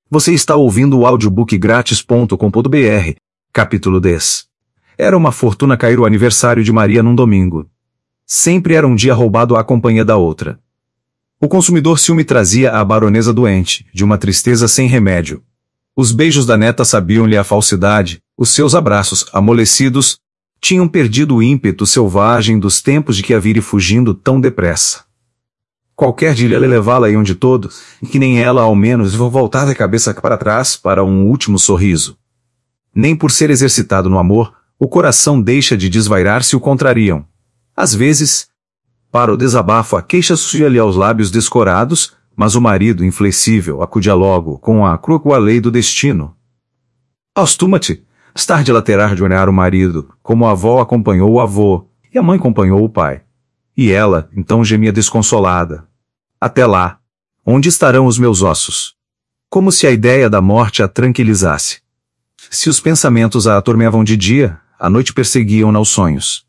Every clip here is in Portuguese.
Você está ouvindo o audiobookgratis.com.br, capítulo 10. Era uma fortuna cair o aniversário de Maria num domingo. Sempre era um dia roubado à companhia da outra. O consumidor ciúme trazia a baronesa doente, de uma tristeza sem remédio. Os beijos da neta sabiam-lhe a falsidade, os seus abraços, amolecidos, tinham perdido o ímpeto selvagem dos tempos de que a vire fugindo tão depressa. Qualquer dia ele levá-la iam de todo, e que nem ela ao menos voltar a cabeça para trás para um último sorriso. Nem por ser exercitado no amor, o coração deixa de desvairar se o contrariam. Às vezes, para o desabafo a queixa surgia-lhe aos lábios descorados, mas o marido inflexível acudia logo com a crua lei do destino. Acostuma-te, mais tarde ela terá de olhar o marido, como a avó acompanhou o avô, e a mãe acompanhou o pai. E ela, então gemia desconsolada. Até lá, onde estarão os meus ossos? Como se a ideia da morte a tranquilizasse. Se os pensamentos a atormentavam de dia, à noite perseguiam-na os sonhos.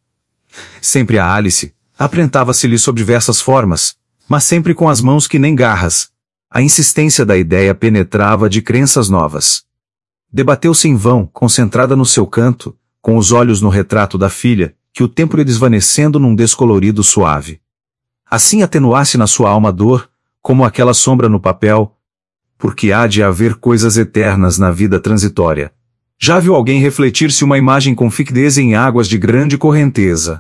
Sempre a Alice, apresentava-se-lhe sob diversas formas, mas sempre com as mãos que nem garras. A insistência da ideia penetrava de crenças novas. Debateu-se em vão, concentrada no seu canto, com os olhos no retrato da filha, que o tempo ia desvanecendo num descolorido suave. Assim atenuasse na sua alma a dor, como aquela sombra no papel, porque há de haver coisas eternas na vida transitória. Já viu alguém refletir-se uma imagem com fixeza em águas de grande correnteza?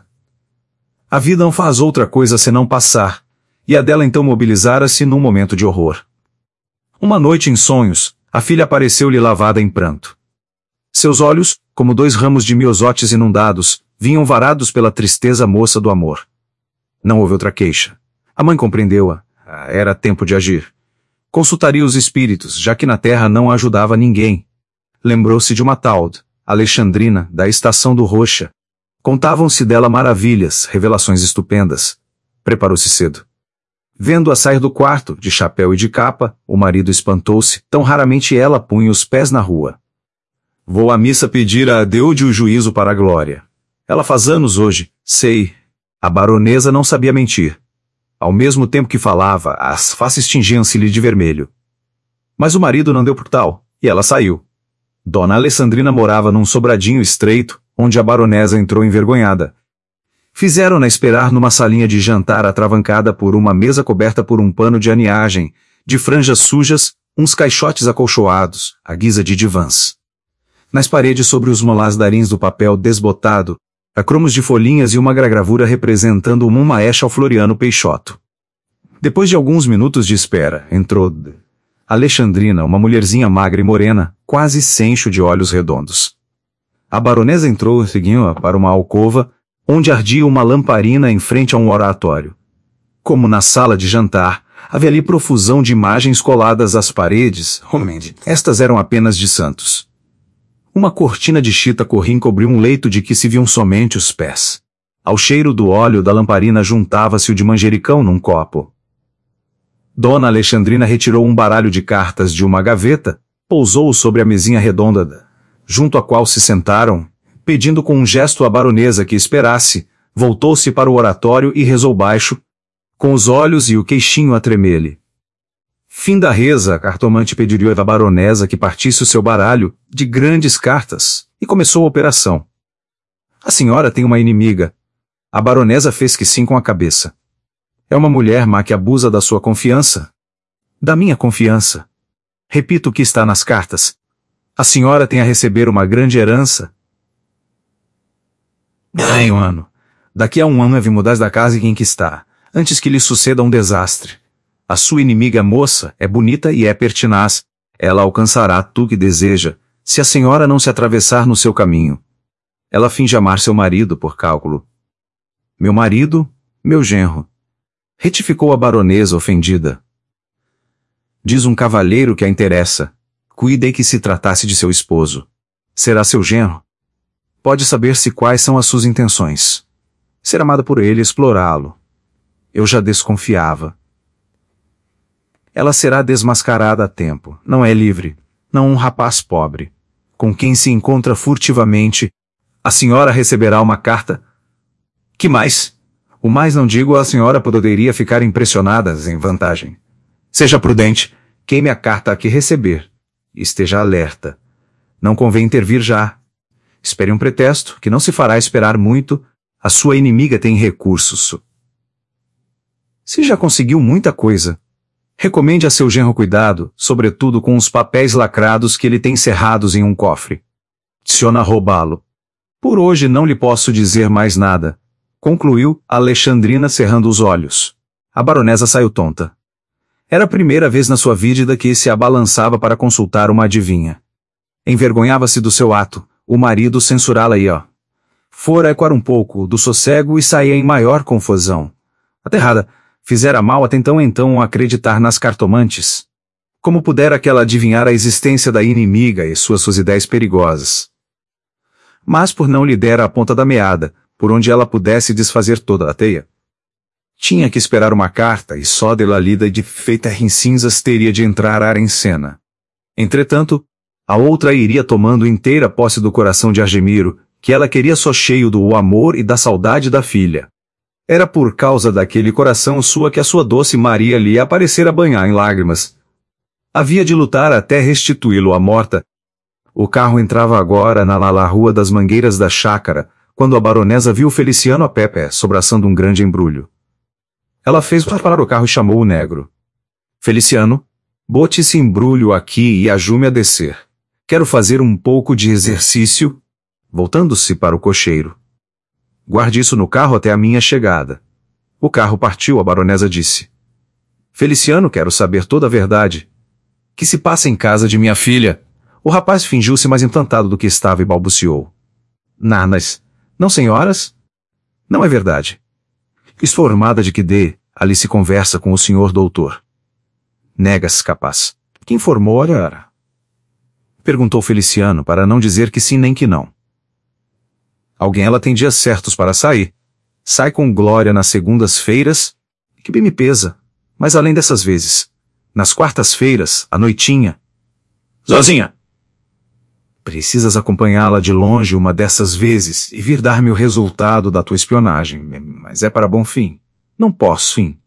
A vida não faz outra coisa senão passar, e a dela então mobilizara-se num momento de horror. Uma noite em sonhos, a filha apareceu-lhe lavada em pranto. Seus olhos, como dois ramos de miosotes inundados, vinham varados pela tristeza moça do amor. Não houve outra queixa. A mãe compreendeu-a. Era tempo de agir. Consultaria os espíritos, já que na terra não ajudava ninguém. Lembrou-se de uma tal Alexandrina, da estação do Rocha. Contavam-se dela maravilhas, revelações estupendas. Preparou-se cedo. Vendo-a sair do quarto, de chapéu e de capa, o marido espantou-se, tão raramente ela punha os pés na rua. Vou à missa pedir a Deus o juízo para a glória. Ela faz anos hoje, sei. A baronesa não sabia mentir. Ao mesmo tempo que falava, as faces tingiam-se-lhe de vermelho. Mas o marido não deu por tal, e ela saiu. Dona Alessandrina morava num sobradinho estreito, onde a baronesa entrou envergonhada. Fizeram-na esperar numa salinha de jantar atravancada por uma mesa coberta por um pano de aniagem, de franjas sujas, uns caixotes acolchoados, à guisa de divãs. Nas paredes sobre os molasdarins do papel desbotado, há cromos de folhinhas e uma gravura representando uma maecha ao Floriano Peixoto. Depois de alguns minutos de espera, entrou Alexandrina, uma mulherzinha magra e morena, quase sencho de olhos redondos. A baronesa entrou e seguiu-a para uma alcova, onde ardia uma lamparina em frente a um oratório. Como na sala de jantar, havia ali profusão de imagens coladas às paredes. Estas eram apenas de santos. Uma cortina de chita corria encobriu um leito de que se viam somente os pés. Ao cheiro do óleo da lamparina juntava-se o de manjericão num copo. Dona Alexandrina retirou um baralho de cartas de uma gaveta, pousou-o sobre a mesinha redonda, junto à qual se sentaram, pedindo com um gesto à baronesa que esperasse, voltou-se para o oratório e rezou baixo, com os olhos e o queixinho a tremer-lhe. Fim da reza, a cartomante pediu à baronesa que partisse o seu baralho, de grandes cartas, e começou a operação. A senhora tem uma inimiga. A baronesa fez que sim com a cabeça. É uma mulher má que abusa da sua confiança. Da minha confiança. Repito o que está nas cartas. A senhora tem a receber uma grande herança. Em um ano. Daqui a um ano deve mudar da casa em que está, antes que lhe suceda um desastre. A sua inimiga moça é bonita e é pertinaz. Ela alcançará tudo que deseja, se a senhora não se atravessar no seu caminho. Ela finge amar seu marido por cálculo. Meu marido, meu genro. Retificou a baronesa ofendida. Diz um cavalheiro que a interessa. Cuidei que se tratasse de seu esposo. Será seu genro? Pode saber-se quais são as suas intenções. Ser amada por ele e explorá-lo. Eu já desconfiava. Ela será desmascarada a tempo. Não é livre. Não um rapaz pobre. Com quem se encontra furtivamente. A senhora receberá uma carta. Que mais? O mais não digo, a senhora poderia ficar impressionada em vantagem. Seja prudente. Queime a carta a que receber. Esteja alerta. Não convém intervir já. Espere um pretexto, que não se fará esperar muito. A sua inimiga tem recursos. Se já conseguiu muita coisa, recomende a seu genro cuidado, sobretudo com os papéis lacrados que ele tem cerrados em um cofre. Adiciona roubá-lo. Por hoje não lhe posso dizer mais nada, concluiu Alexandrina cerrando os olhos. A baronesa saiu tonta. Era a primeira vez na sua vida que se abalançava para consultar uma adivinha. Envergonhava-se do seu ato, o marido censurá-la fora ecoar um pouco do sossego e saía em maior confusão. Aterrada, fizera mal até então acreditar nas cartomantes. Como pudera aquela adivinhar a existência da inimiga e suas ideias perigosas? Mas por não lhe dera a ponta da meada, por onde ela pudesse desfazer toda a teia. Tinha que esperar uma carta e só dela lida e de feita em cinzas teria de entrar em cena. Entretanto, a outra iria tomando inteira posse do coração de Argemiro, que ela queria só cheio do amor e da saudade da filha. Era por causa daquele coração sua que a sua doce Maria lhe aparecera banhar em lágrimas. Havia de lutar até restituí-lo à morta. O carro entrava agora na rua das Mangueiras da Chácara, quando a baronesa viu Feliciano a pé, sobraçando um grande embrulho. Ela fez parar o carro e chamou o negro. Feliciano, bote esse embrulho aqui e ajude-me a descer. Quero fazer um pouco de exercício. Voltando-se para o cocheiro. Guarde isso no carro até a minha chegada. O carro partiu, a baronesa disse. Feliciano, quero saber toda a verdade. Que se passa em casa de minha filha? O rapaz fingiu-se mais encantado do que estava e balbuciou. Nanas, não senhoras? Não é verdade. Estou armada de que ali se conversa com o senhor doutor. Nega-se, capaz. Que informou, ora? Perguntou Feliciano, para não dizer que sim nem que não. Alguém ela tem dias certos para sair. Sai com Glória nas segundas-feiras, que bem me pesa, mas além dessas vezes. Nas quartas-feiras, à noitinha. Sozinha! Precisas acompanhá-la de longe uma dessas vezes e vir dar-me o resultado da tua espionagem, mas é para bom fim. Não posso, fim.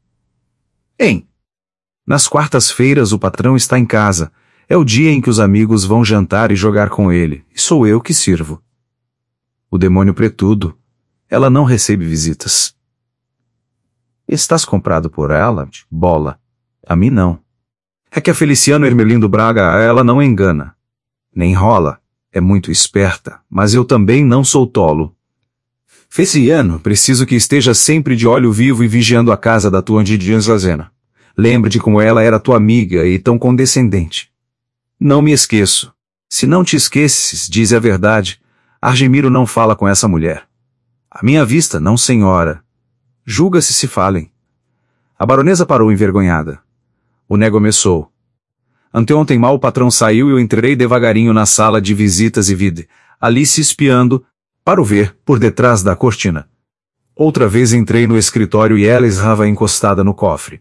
Nas quartas-feiras o patrão está em casa. É o dia em que os amigos vão jantar e jogar com ele, e sou eu que sirvo. O demônio pretudo. Ela não recebe visitas. Estás comprado por ela, bola? A mim não. É que a Feliciano Hermelindo Braga ela não engana. Nem rola. É muito esperta, mas eu também não sou tolo. Feliciano, preciso que esteja sempre de olho vivo e vigiando a casa da tua Zazena. Lembra-te como ela era tua amiga e tão condescendente. Não me esqueço. Se não te esqueces, dize a verdade. Argemiro não fala com essa mulher. À minha vista, não, senhora. Julga-se se falem. A baronesa parou envergonhada. O nego começou. Anteontem mal o patrão saiu e eu entrei devagarinho na sala de visitas e vi Alice espiando, para o ver, por detrás da cortina. Outra vez entrei no escritório e ela estava encostada no cofre.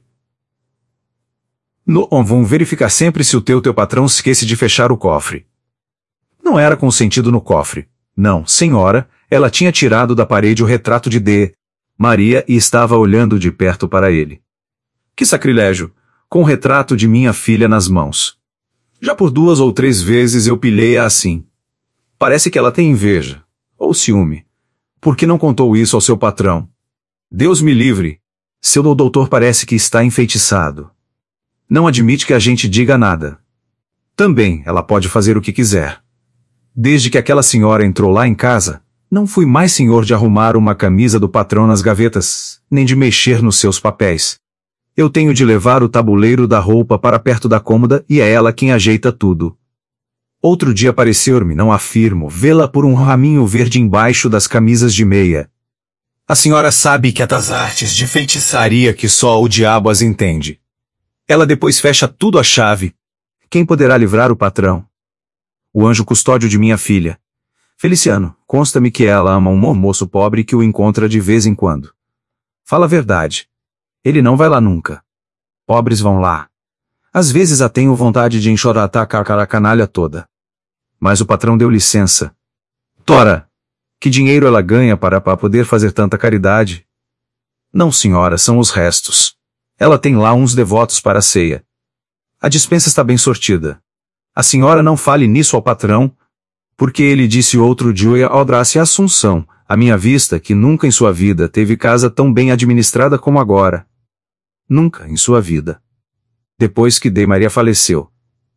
Vão verificar sempre se o teu patrão esquece de fechar o cofre. Não era consentido no cofre. Não, senhora, ela tinha tirado da parede o retrato de Maria e estava olhando de perto para ele. Que sacrilégio! Com o retrato de minha filha nas mãos. Já por 2 ou 3 vezes eu pilhei-a assim. Parece que ela tem inveja, ou ciúme. Por que não contou isso ao seu patrão? Deus me livre. Seu doutor parece que está enfeitiçado. Não admite que a gente diga nada. Também, ela pode fazer o que quiser. Desde que aquela senhora entrou lá em casa, não fui mais senhor de arrumar uma camisa do patrão nas gavetas, nem de mexer nos seus papéis. Eu tenho de levar o tabuleiro da roupa para perto da cômoda e é ela quem ajeita tudo. Outro dia pareceu-me, não afirmo, vê-la por um raminho verde embaixo das camisas de meia. A senhora sabe que estas artes de feitiçaria que só o diabo as entende. Ela depois fecha tudo à chave. Quem poderá livrar o patrão? O anjo custódio de minha filha. Feliciano, consta-me que ela ama um moço pobre que o encontra de vez em quando. Fala a verdade. Ele não vai lá nunca. Pobres vão lá. Às vezes a tenho vontade de enxoratar a canalha toda. Mas o patrão deu licença. Tora! Que dinheiro ela ganha para poder fazer tanta caridade? Não, senhora, são os restos. Ela tem lá uns devotos para a ceia. A despensa está bem sortida. A senhora não fale nisso ao patrão, porque ele disse outro dia ao Drácia Assunção, à minha vista, que nunca em sua vida teve casa tão bem administrada como agora. Nunca em sua vida. Depois que Dei Maria faleceu.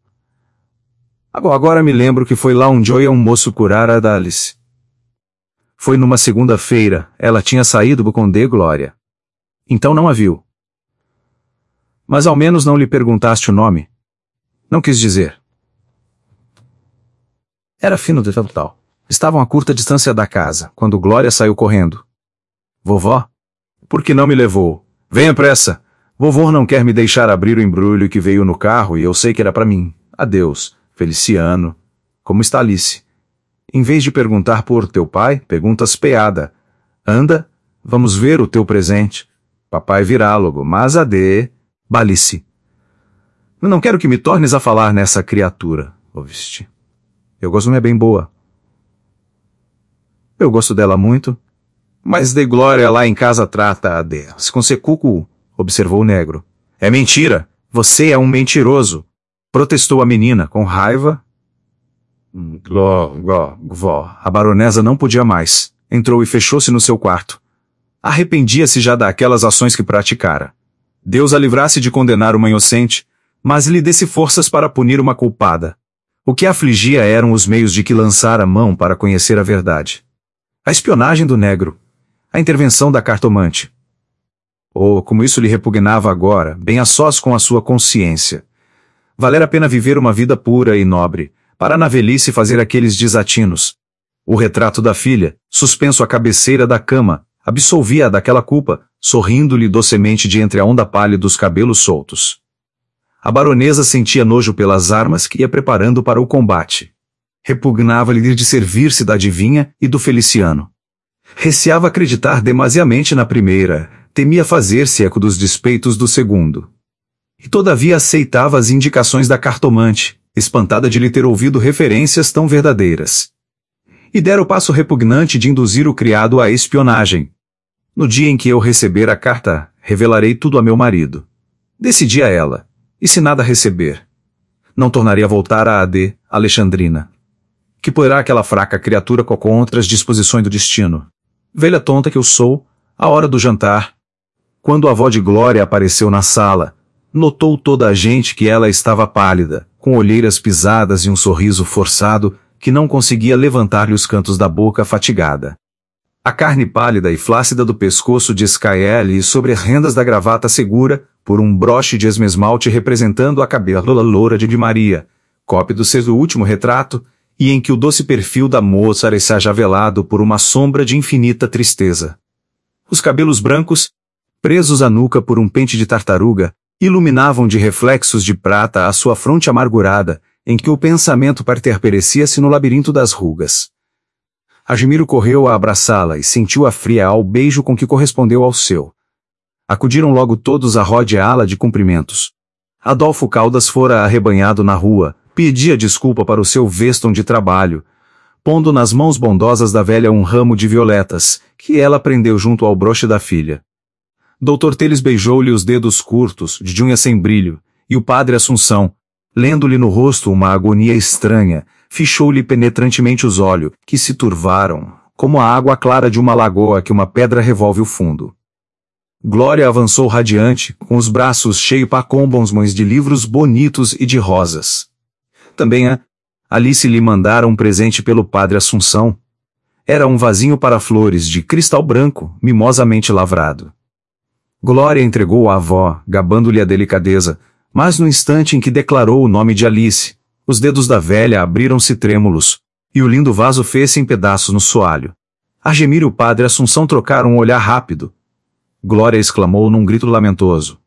Agora me lembro que foi lá um dia um moço curar a da Alice. Foi numa segunda-feira, ela tinha saído com Dei Glória. Então não a viu. Mas ao menos não lhe perguntaste o nome. Não quis dizer. Era fino de tal. Estavam a curta distância da casa, quando Glória saiu correndo. Vovó? Por que não me levou? Venha pressa! Vovô não quer me deixar abrir o embrulho que veio no carro e eu sei que era para mim. Adeus, Feliciano. Como está Alice? Em vez de perguntar por teu pai, perguntas peada. Anda, vamos ver o teu presente. Papai virá logo, mas Balice. Não quero que me tornes a falar nessa criatura, ouviste? Eu gosto, não é bem boa. Eu gosto dela muito, mas Dei Glória lá em casa trata a de com secuco, observou o negro. É mentira! Você é um mentiroso! Protestou a menina, com raiva. Vó, a baronesa não podia mais. Entrou e fechou-se no seu quarto. Arrependia-se já daquelas ações que praticara. Deus a livrasse de condenar uma inocente, mas lhe desse forças para punir uma culpada. O que a afligia eram os meios de que lançara mão para conhecer a verdade. A espionagem do negro. A intervenção da cartomante. Oh, como isso lhe repugnava agora, bem a sós com a sua consciência. Valera a pena viver uma vida pura e nobre, para na velhice fazer aqueles desatinos. O retrato da filha, suspenso à cabeceira da cama, absolvia-a daquela culpa, sorrindo-lhe docemente de entre a onda pálida dos cabelos soltos. A baronesa sentia nojo pelas armas que ia preparando para o combate. Repugnava-lhe de servir-se da adivinha e do Feliciano. Receava acreditar demasiadamente na primeira, temia fazer-se eco dos despeitos do segundo. E todavia aceitava as indicações da cartomante, espantada de lhe ter ouvido referências tão verdadeiras. E dera o passo repugnante de induzir o criado à espionagem. No dia em que eu receber a carta, revelarei tudo a meu marido. Decidia ela. E se nada receber? Não tornaria a voltar a AD, Alexandrina. Que poderá aquela fraca criatura contra as disposições do destino? Velha tonta que eu sou, à hora do jantar. Quando a avó de Glória apareceu na sala, notou toda a gente que ela estava pálida, com olheiras pisadas e um sorriso forçado, que não conseguia levantar-lhe os cantos da boca fatigada. A carne pálida e flácida do pescoço descaía-lhe sobre as rendas da gravata segura, por um broche de esmalte representando a cabelo loura de Maria, cópia do seu último retrato, e em que o doce perfil da moça parecia já velado por uma sombra de infinita tristeza. Os cabelos brancos, presos à nuca por um pente de tartaruga, iluminavam de reflexos de prata a sua fronte amargurada, em que o pensamento pertencia-se no labirinto das rugas. Argemiro correu a abraçá-la e sentiu a fria ao beijo com que correspondeu ao seu. Acudiram logo todos a rodeá-la de cumprimentos. Adolfo Caldas fora arrebanhado na rua, pedia desculpa para o seu veston de trabalho, pondo nas mãos bondosas da velha um ramo de violetas, que ela prendeu junto ao broche da filha. Doutor Teles beijou-lhe os dedos curtos, de unha sem brilho, e o padre Assunção, lendo-lhe no rosto uma agonia estranha, fichou-lhe penetrantemente os olhos, que se turvaram, como a água clara de uma lagoa que uma pedra revolve o fundo. Glória avançou radiante, com os braços cheios pacombons de livros bonitos e de rosas. Também Alice lhe mandara um presente pelo padre Assunção. Era um vasinho para flores de cristal branco, mimosamente lavrado. Glória entregou à avó, gabando-lhe a delicadeza, mas no instante em que declarou o nome de Alice, os dedos da velha abriram-se trêmulos, e o lindo vaso fez-se em pedaços no soalho. Argemiro e o padre Assunção trocaram um olhar rápido. Glória exclamou num grito lamentoso.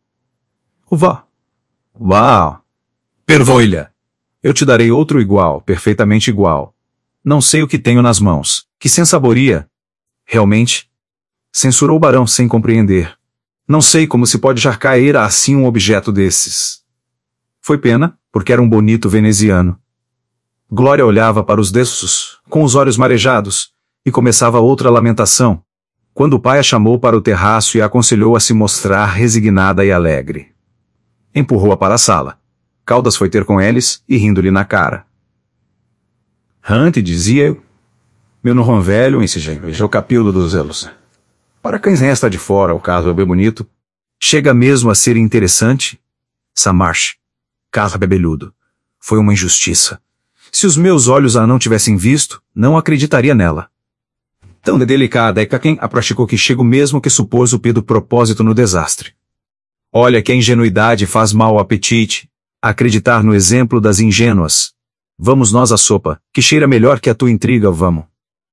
Vó! Uau! Pervoilha! Eu te darei outro igual, perfeitamente igual. Não sei o que tenho nas mãos, que sensaboria! Realmente? Censurou o barão sem compreender. Não sei como se pode já cair assim um objeto desses. Foi pena, porque era um bonito veneziano. Glória olhava para os dessos, com os olhos marejados, e começava outra lamentação, quando o pai a chamou para o terraço e a aconselhou a se mostrar resignada e alegre. Empurrou-a para a sala. Caldas foi ter com eles, e rindo-lhe na cara. Hunt, dizia eu, meu não velho, veja o capítulo dos elos. Para quem resta de fora, o caso é bem bonito. Chega mesmo a ser interessante. Samarsh, carro bebelhudo. Foi uma injustiça. Se os meus olhos a não tivessem visto, não acreditaria nela. Tão delicada é que quem a praticou que chego mesmo que supôs o pé do propósito no desastre. Olha que a ingenuidade faz mal ao apetite. Acreditar no exemplo das ingênuas. Vamos nós à sopa, que cheira melhor que a tua intriga, vamos.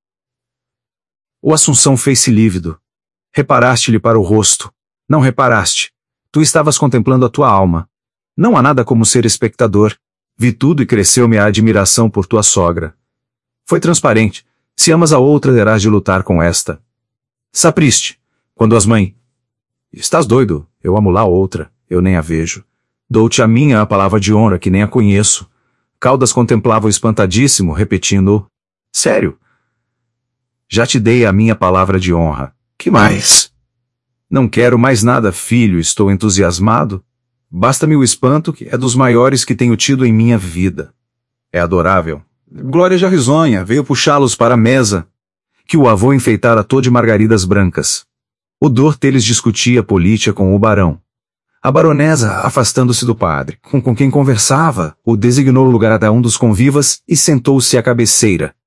O Assunção fez-se lívido. Reparaste-lhe para o rosto. Não reparaste. Tu estavas contemplando a tua alma. Não há nada como ser espectador. Vi tudo e cresceu-me a admiração por tua sogra. Foi transparente. Se amas a outra, terás de lutar com esta. Sapriste. Quando as mães... Estás doido? Eu amo lá a outra. Eu nem a vejo. Dou-te a minha a palavra de honra que nem a conheço. Caldas contemplava-o espantadíssimo, repetindo: Sério? Já te dei a minha palavra de honra. Que mais? Não quero mais nada, filho, estou entusiasmado. Basta-me o espanto, que é dos maiores que tenho tido em minha vida. É adorável. Glória já risonha, veio puxá-los para a mesa, que o avô enfeitara todo de margaridas brancas. O Dor teles discutia política com o barão. A baronesa, afastando-se do padre, com quem conversava, o designou lugar a um dos convivas e sentou-se à cabeceira,